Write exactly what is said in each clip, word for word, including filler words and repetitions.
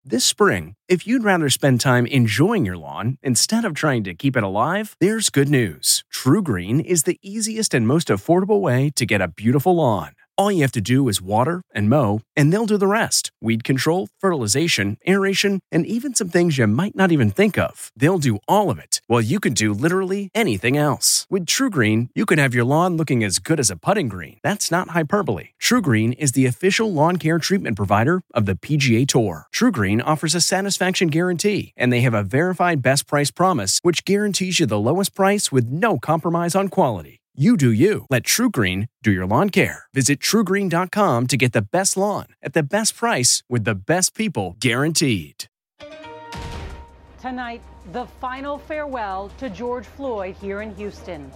This spring, if you'd rather spend time enjoying your lawn instead of trying to keep it alive, there's good news. TruGreen is the easiest and most affordable way to get a beautiful lawn. All you have to do is water and mow, and they'll do the rest. Weed control, fertilization, aeration, and even some things you might not even think of. They'll do all of it, while you can do literally anything else. With TruGreen, you can have your lawn looking as good as a putting green. That's not hyperbole. TruGreen is the official lawn care treatment provider of the P G A Tour. TruGreen offers a satisfaction guarantee, and they have a verified best price promise, which guarantees you the lowest price with no compromise on quality. You do you. Let TruGreen do your lawn care. Visit True Green dot com to get the best lawn at the best price with the best people guaranteed. Tonight, the final farewell to George Floyd here in Houston.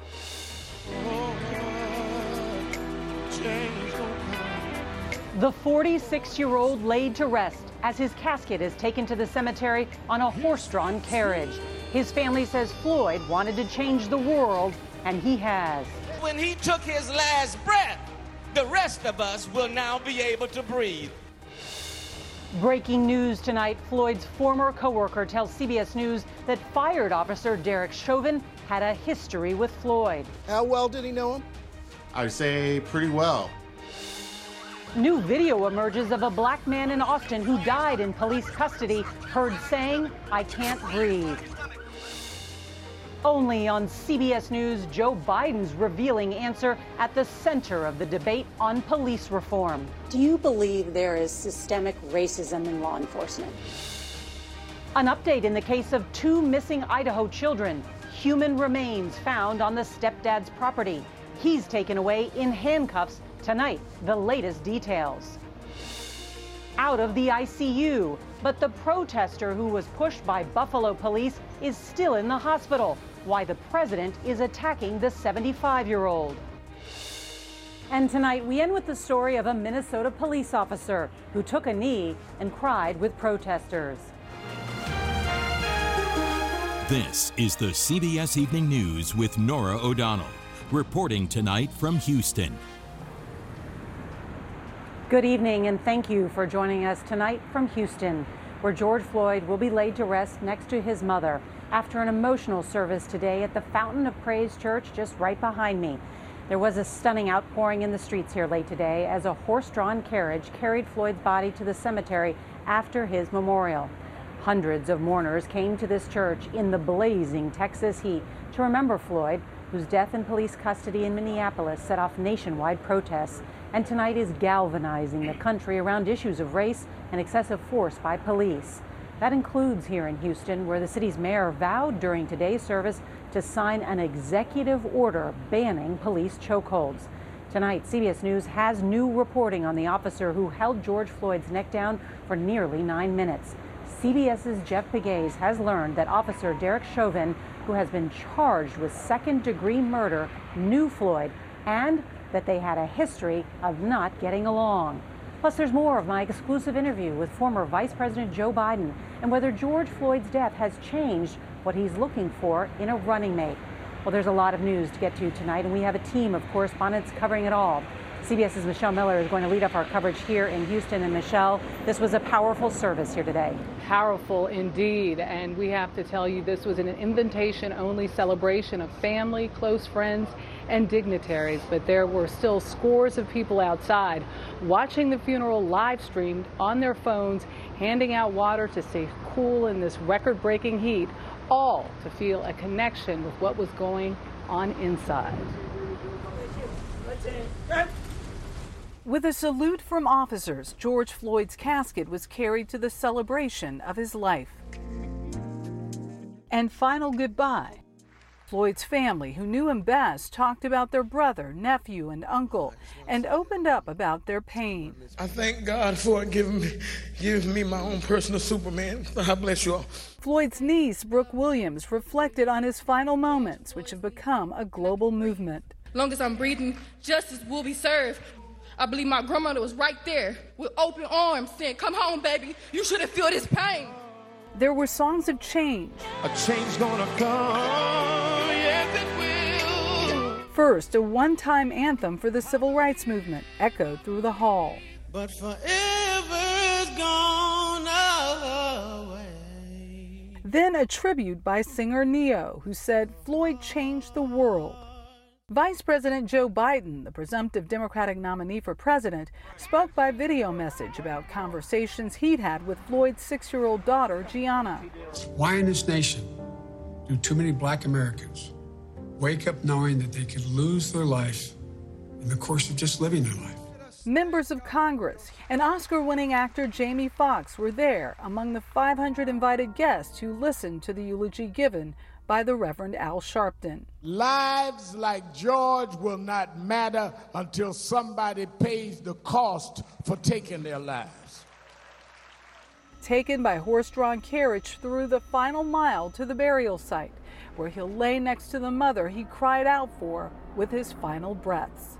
The forty-six-year-old laid to rest as his casket is taken to the cemetery on a horse-drawn carriage. His family says Floyd wanted to change the world, and he has. When he took his last breath, the rest of us will now be able to breathe. Breaking news tonight, Floyd's former coworker tells C B S News that fired officer Derek Chauvin had a history with Floyd. How well did he know him? I would say pretty well. New video emerges of a black man in Austin who died in police custody, heard saying, "I can't breathe." Only on C B S News, Joe Biden's revealing answer at the center of the debate on police reform. Do you believe there is systemic racism in law enforcement? An update in the case of two missing Idaho children. Human remains found on the stepdad's property. He's taken away in handcuffs tonight. The latest details. Out of the I C U, but the protester who was pushed by Buffalo police is still in the hospital. Why the president is attacking the seventy-five-year-old. And tonight we end with the story of a Minnesota police officer who took a knee and cried with protesters. This is the C B S Evening News with Norah O'Donnell, reporting tonight from Houston. Good evening, and thank you for joining us tonight from Houston, where George Floyd will be laid to rest next to his mother after an emotional service today at the Fountain of Praise Church just right behind me. There was a stunning outpouring in the streets here late today as a horse-drawn carriage carried Floyd's body to the cemetery after his memorial. Hundreds of mourners came to this church in the blazing Texas heat to remember Floyd, whose death in police custody in Minneapolis set off nationwide protests, and tonight is galvanizing the country around issues of race and excessive force by police. That includes here in Houston, where the city's mayor vowed during today's service to sign an executive order banning police chokeholds. Tonight, C B S News has new reporting on the officer who held George Floyd's neck down for nearly nine minutes. CBS's Jeff Pegues has learned that Officer Derek Chauvin, who has been charged with second-degree murder, knew Floyd and that they had a history of not getting along. Plus, there's more of my exclusive interview with former Vice President Joe Biden and whether George Floyd's death has changed what he's looking for in a running mate. Well, there's a lot of news to get to tonight, and we have a team of correspondents covering it all. CBS's Michelle Miller is going to lead up our coverage here in Houston. And Michelle, this was a powerful service here today. Powerful indeed. And we have to tell you, this was an invitation-only celebration of family, close friends, and dignitaries. But there were still scores of people outside watching the funeral live streamed on their phones, handing out water to stay cool in this record-breaking heat, all to feel a connection with what was going on inside. With a salute from officers, George Floyd's casket was carried to the celebration of his life. And final goodbye. Floyd's family, who knew him best, talked about their brother, nephew, and uncle, and opened up about their pain. I thank God for giving me, giving me my own personal Superman. God bless you all. Floyd's niece, Brooke Williams, reflected on his final moments, which have become a global movement. Long as I'm breathing, justice will be served. I believe my grandmother was right there with open arms saying, "Come home, baby. You shouldn't feel this pain." There were songs of change. A change gonna come, yes it will. First, a one-time anthem for the civil rights movement echoed through the hall. But forever's gone Then a tribute by singer Ne-Yo, who said Floyd changed the world. Vice President Joe Biden, the presumptive Democratic nominee for president, spoke by video message about conversations he'd had with Floyd's six-year-old daughter, Gianna. Why in this nation do too many black Americans wake up knowing that they could lose their life in the course of just living their life? Members of Congress and Oscar-winning actor Jamie Foxx were there among the five hundred invited guests who listened to the eulogy given by the Reverend Al Sharpton. Lives like George will not matter until somebody pays the cost for taking their lives. Taken by horse-drawn carriage through the final mile to the burial site, where he'll lay next to the mother he cried out for with his final breaths.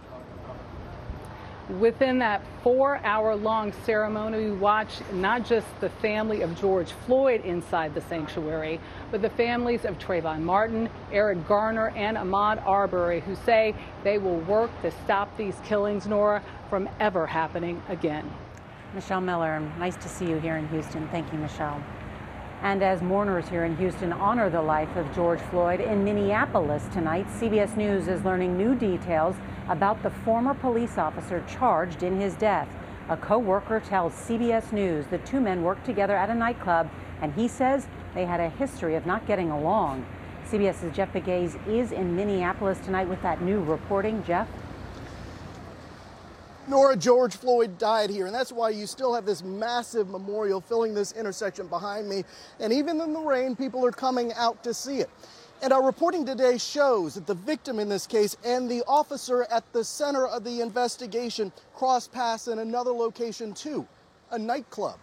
Within that four-hour-long ceremony, we watched not just the family of George Floyd inside the sanctuary, but the families of Trayvon Martin, Eric Garner, and Ahmaud Arbery, who say they will work to stop these killings, Nora, from ever happening again. Michelle Miller, nice to see you here in Houston. Thank you, Michelle. And as mourners here in Houston honor the life of George Floyd in Minneapolis tonight, C B S News is learning new details about the former police officer charged in his death. A co-worker tells C B S News the two men worked together at a nightclub, and he says they had a history of not getting along. CBS's Jeff Pegues is in Minneapolis tonight with that new reporting. Jeff? Nora, George Floyd died here, and that's why you still have this massive memorial filling this intersection behind me. And even in the rain, people are coming out to see it. And our reporting today shows that the victim in this case and the officer at the center of the investigation crossed paths in another location too, a nightclub.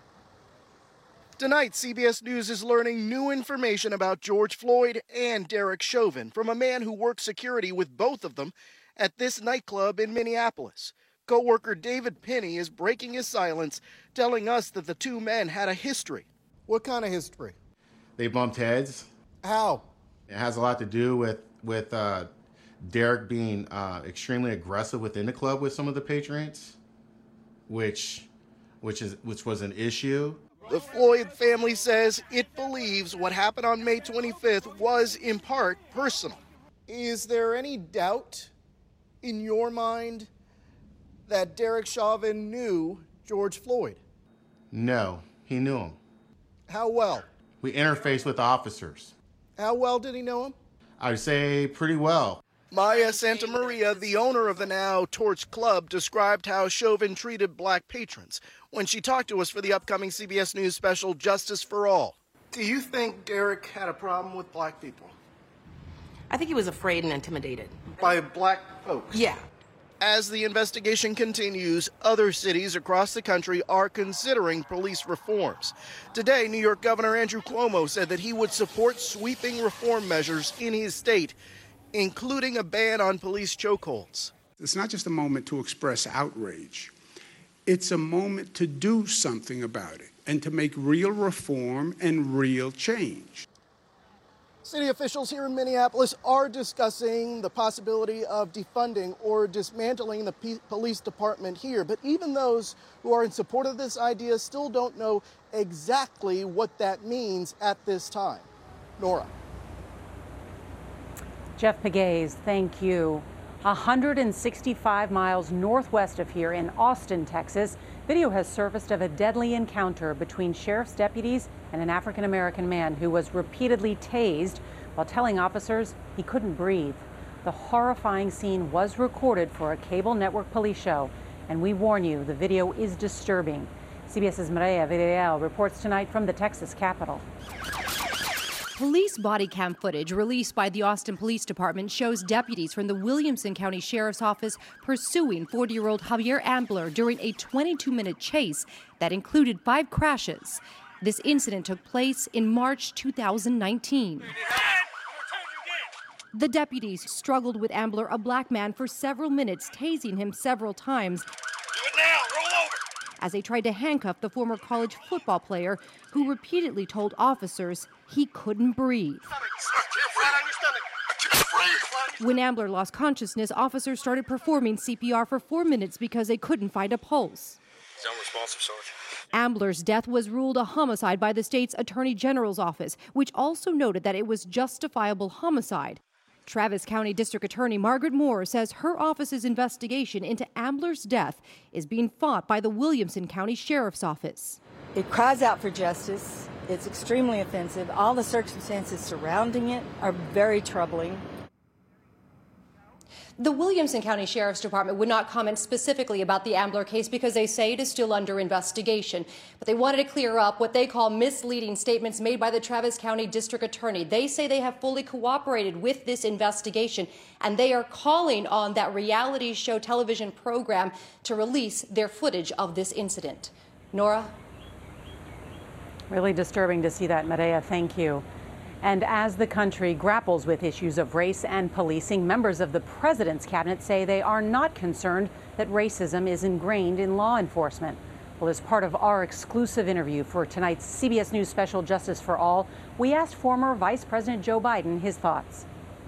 Tonight, C B S News is learning new information about George Floyd and Derek Chauvin from a man who worked security with both of them at this nightclub in Minneapolis. Co-worker David Penny is breaking his silence, telling us that the two men had a history. What kind of history? They bumped heads. How? It has a lot to do with with uh, Derek being uh, extremely aggressive within the club with some of the patrons, which which is which was an issue. The Floyd family says it believes what happened on May twenty-fifth was in part personal. Is there any doubt in your mind that Derek Chauvin knew George Floyd? No, he knew him. How well? We interfaced with officers. How well did he know him? I would say pretty well. Maya Santa Maria, the owner of the now Torch Club, described how Chauvin treated black patrons when she talked to us for the upcoming C B S News special, Justice for All. Do you think Derek had a problem with black people? I think he was afraid and intimidated. By black folks? Yeah. As the investigation continues, other cities across the country are considering police reforms. Today, New York Governor Andrew Cuomo said that he would support sweeping reform measures in his state, including a ban on police chokeholds. It's not just a moment to express outrage. It's a moment to do something about it and to make real reform and real change. City officials here in Minneapolis are discussing the possibility of defunding or dismantling the P- police department here. But even those who are in support of this idea still don't know exactly what that means at this time. Nora. Jeff Pegues, thank you. one hundred sixty-five miles northwest of here in Austin, Texas, video has surfaced of a deadly encounter between sheriff's deputies and an African-American man who was repeatedly tased while telling officers he couldn't breathe. The horrifying scene was recorded for a cable network police show, and we warn you, the video is disturbing. CBS's Maria Villarreal reports tonight from the Texas Capitol. Police body cam footage released by the Austin Police Department shows deputies from the Williamson County Sheriff's Office pursuing forty-year-old Javier Ambler during a twenty-two minute chase that included five crashes. This incident took place in March two thousand nineteen. The deputies struggled with Ambler, a black man, for several minutes, tasing him several times as they tried to handcuff the former college football player who repeatedly told officers he couldn't breathe. When Ambler lost consciousness, officers started performing C P R for four minutes because they couldn't find a pulse. He's unresponsive, Sergeant. Ambler's death was ruled a homicide by the state's Attorney General's office, which also noted that it was justifiable homicide. Travis County District Attorney Margaret Moore says her office's investigation into Ambler's death is being fought by the Williamson County Sheriff's Office. It cries out for justice. It's extremely offensive. All the circumstances surrounding it are very troubling. The Williamson County Sheriff's Department would not comment specifically about the Ambler case because they say it is still under investigation. But they wanted to clear up what they call misleading statements made by the Travis County District Attorney. They say they have fully cooperated with this investigation, and they are calling on that reality show television program to release their footage of this incident. Nora? Really disturbing to see that, Medea. Thank you. And as the country grapples with issues of race and policing, members of the president's cabinet say they are not concerned that racism is ingrained in law enforcement. Well, as part of our exclusive interview for tonight's C B S News special Justice for All, we asked former Vice President Joe Biden his thoughts.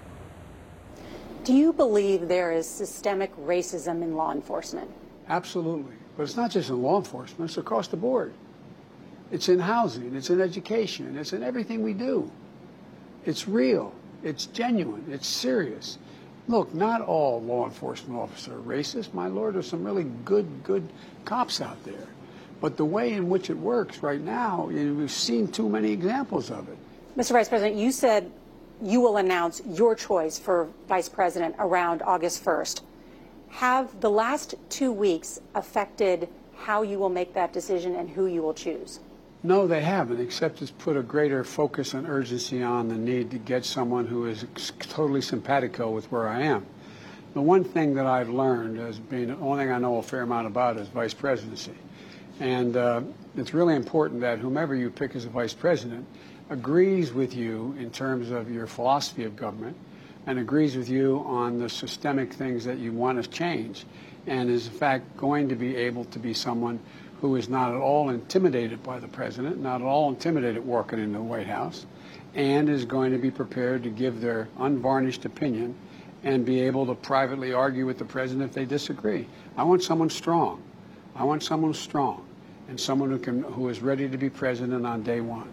Do you believe there is systemic racism in law enforcement? Absolutely. But it's not just in law enforcement, it's across the board. It's in housing, it's in education, it's in everything we do. It's real, it's genuine, it's serious. Look, not all law enforcement officers are racist. My Lord, there's some really good, good cops out there. But the way in which it works right now, you know, we've seen too many examples of it. Mister Vice President, you said you will announce your choice for Vice President around August first. Have the last two weeks affected how you will make that decision and who you will choose? No, they haven't, except it's put a greater focus and urgency on the need to get someone who is totally simpatico with where I am. The one thing that I've learned as being the only thing I know a fair amount about is vice presidency. And uh, it's really important that whomever you pick as a vice president agrees with you in terms of your philosophy of government and agrees with you on the systemic things that you want to change and is in fact going to be able to be someone who is not at all intimidated by the president, not at all intimidated walking into the White House, and is going to be prepared to give their unvarnished opinion and be able to privately argue with the president if they disagree. I want someone strong. I want someone strong and someone who can, who is ready to be president on day one.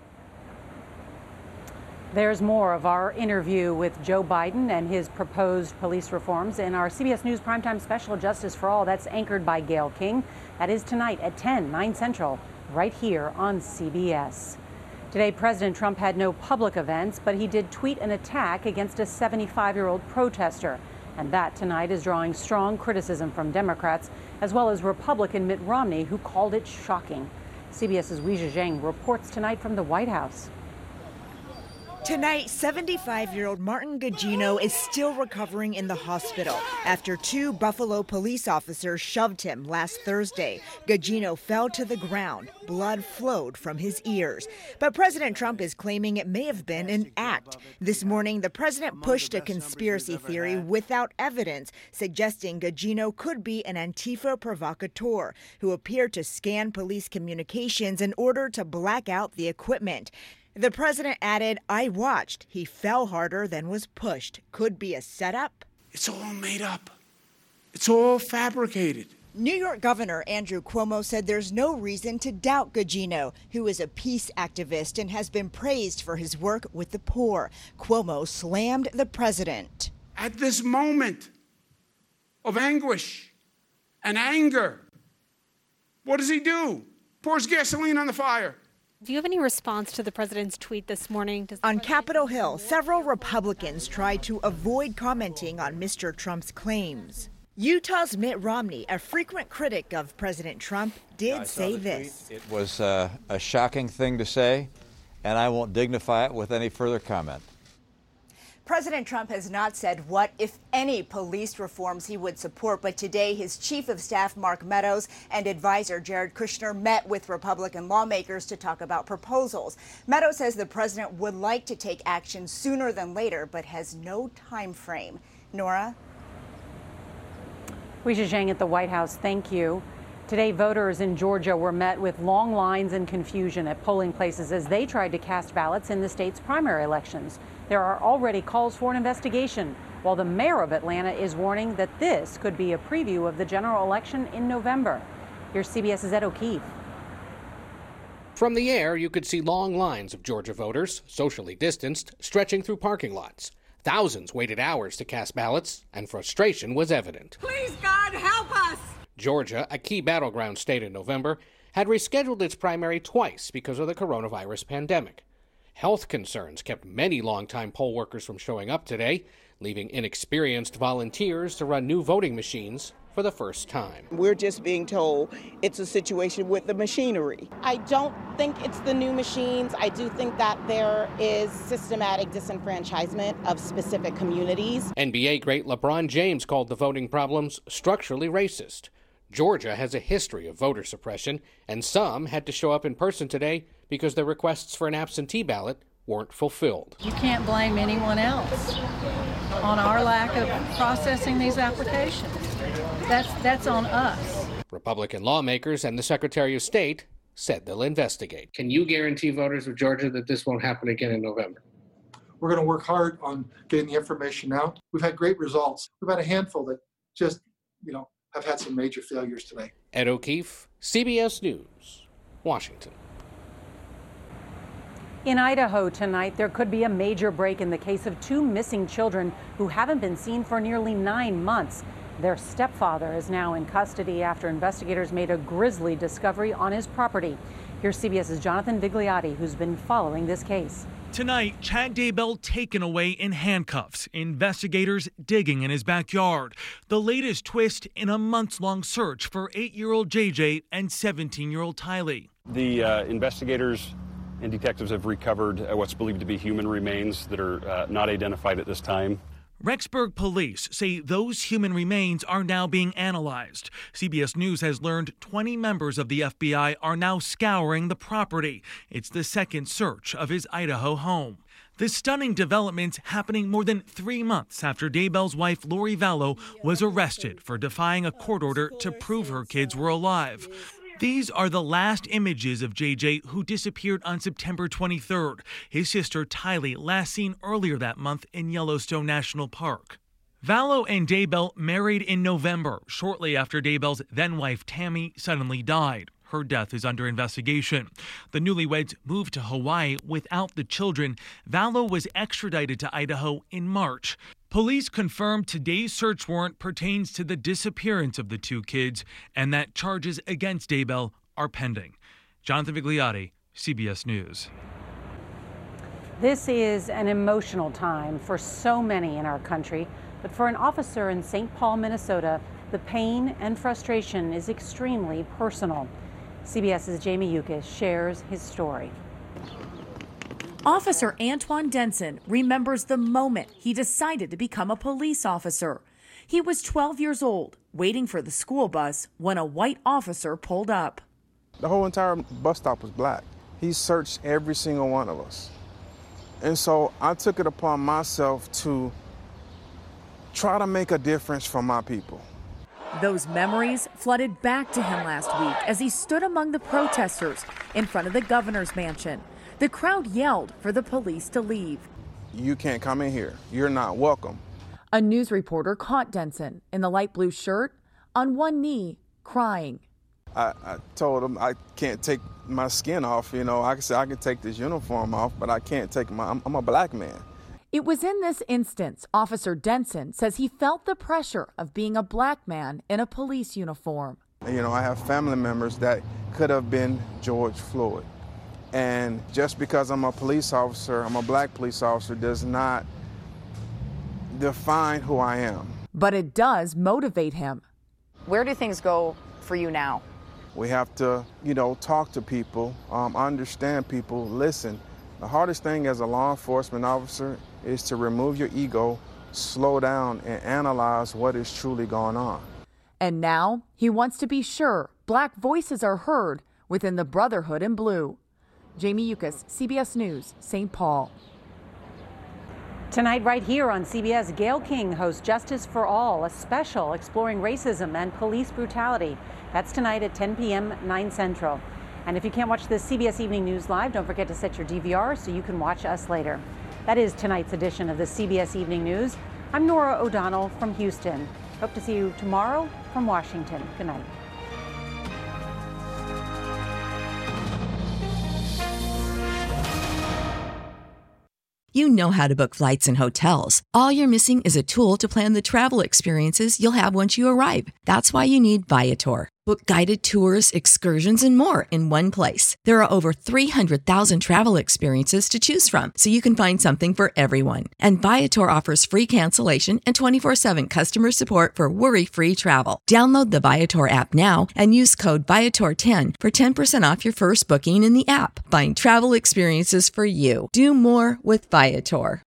There's more of our interview with Joe Biden and his proposed police reforms in our C B S News Primetime Special Justice for All. That's anchored by Gayle King. That is tonight at ten, nine Central, right here on C B S. Today, President Trump had no public events, but he did tweet an attack against a seventy-five-year-old protester. And that tonight is drawing strong criticism from Democrats, as well as Republican Mitt Romney, who called it shocking. CBS's Weijia Zhang reports tonight from the White House. Tonight, seventy-five-year-old Martin Gugino is still recovering in the hospital after two Buffalo police officers shoved him last Thursday. Gugino fell to the ground. Blood flowed from his ears. But President Trump is claiming it may have been an act. This morning, the president pushed a conspiracy theory without evidence, suggesting Gugino could be an Antifa provocateur who appeared to scan police communications in order to black out the equipment. The president added, "I watched. He fell harder than was pushed. Could be a setup." It's all made up. It's all fabricated. New York Governor Andrew Cuomo said there's no reason to doubt Gugino, who is a peace activist and has been praised for his work with the poor. Cuomo slammed the president. At this moment of anguish and anger, what does he do? Pours gasoline on the fire. Do you have any response to the president's tweet this morning? Does on Capitol Hill, several Republicans tried to avoid commenting on Mister Trump's claims. Utah's Mitt Romney, a frequent critic of President Trump, did yeah, say this. Tweet. It was uh, a shocking thing to say, and I won't dignify it with any further comment. President Trump has not said what, if any, police reforms he would support, but today his chief of staff, Mark Meadows, and advisor Jared Kushner met with Republican lawmakers to talk about proposals. Meadows says the president would like to take action sooner than later, but has no time frame. Nora? Weijia Zhang at the White House, thank you. Today, voters in Georgia were met with long lines and confusion at polling places as they tried to cast ballots in the state's primary elections. There are already calls for an investigation, while the mayor of Atlanta is warning that this could be a preview of the general election in November. Here's CBS's Ed O'Keefe. From the air, you could see long lines of Georgia voters, socially distanced, stretching through parking lots. Thousands waited hours to cast ballots, and frustration was evident. Please, God, help us! Georgia, a key battleground state in November, had rescheduled its primary twice because of the coronavirus pandemic. Health concerns kept many longtime poll workers from showing up today, leaving inexperienced volunteers to run new voting machines for the first time. We're just being told it's a situation with the machinery. I don't think it's the new machines. I do think that there is systematic disenfranchisement of specific communities. N B A great LeBron James called the voting problems structurally racist. Georgia has a history of voter suppression, and some had to show up in person today because their requests for an absentee ballot weren't fulfilled. You can't blame anyone else on our lack of processing these applications. That's, that's on us. Republican lawmakers and the Secretary of State said they'll investigate. Can you guarantee voters of Georgia that this won't happen again in November? We're going to work hard on getting the information out. We've had great results. We've had a handful that just, you know, have had some major failures today. Ed O'Keefe, C B S News, Washington. In Idaho tonight, there could be a major break in the case of two missing children who haven't been seen for nearly nine months. Their stepfather is now in custody after investigators made a grisly discovery on his property. Here's CBS's Jonathan Vigliotti, who's been following this case. Tonight, Chad Daybell taken away in handcuffs. Investigators digging in his backyard. The latest twist in a months-long search for eight-year-old J J and seventeen-year-old Tylee. The uh, investigators and detectives have recovered uh, what's believed to be human remains that are uh, not identified at this time. Rexburg police say those human remains are now being analyzed. C B S News has learned twenty members of the F B I are now scouring the property. It's the second search of his Idaho home. This stunning development happening more than three months after Daybell's wife, Lori Vallow, was arrested for defying a court order to prove her kids were alive. These are the last images of J J, who disappeared on September twenty-third. His sister Tylee last seen earlier that month in Yellowstone National Park. Vallow and Daybell married in November, shortly after Daybell's then-wife Tammy suddenly died. Her death is under investigation. The newlyweds moved to Hawaii without the children. Vallow was extradited to Idaho in March. Police confirmed today's search warrant pertains to the disappearance of the two kids and that charges against Daybell are pending. Jonathan Vigliotti, C B S News. This is an emotional time for so many in our country, but for an officer in Saint Paul, Minnesota, the pain and frustration is extremely personal. CBS's Jamie Yukas shares his story. Officer Antoine Denson remembers the moment he decided to become a police officer. He was twelve years old, waiting for the school bus when a white officer pulled up. The whole entire bus stop was black. He searched every single one of us. And so I took it upon myself to try to make a difference for my people. Those memories flooded back to him last week as he stood among the protesters in front of the governor's mansion. The crowd yelled for the police to leave. You can't come in here. You're not welcome. A news reporter caught Denson in the light blue shirt on one knee, crying. I, I told him I can't take my skin off. You know, I can say I can take this uniform off, but I can't take my, I'm, I'm a black man. It was in this instance, Officer Denson says he felt the pressure of being a black man in a police uniform. You know, I have family members that could have been George Floyd. And just because I'm a police officer, I'm a black police officer, does not define who I am. But it does motivate him. Where do things go for you now? We have to, you know, talk to people, um, understand people, listen. The hardest thing as a law enforcement officer is to remove your ego, slow down, and analyze what is truly going on. And now he wants to be sure black voices are heard within the Brotherhood in Blue. Jamie Yukas, C B S News, Saint Paul. Tonight, right here on C B S, Gayle King hosts Justice for All, a special exploring racism and police brutality. That's tonight at ten p m, nine Central. And if you can't watch the C B S Evening News live, don't forget to set your D V R so you can watch us later. That is tonight's edition of the C B S Evening News. I'm Norah O'Donnell from Houston. Hope to see you tomorrow from Washington. Good night. You know how to book flights and hotels. All you're missing is a tool to plan the travel experiences you'll have once you arrive. That's why you need Viator. Book guided tours, excursions, and more in one place. There are over three hundred thousand travel experiences to choose from, so you can find something for everyone. And Viator offers free cancellation and twenty-four seven customer support for worry-free travel. Download the Viator app now and use code Viator ten for ten percent off your first booking in the app. Find travel experiences for you. Do more with Viator.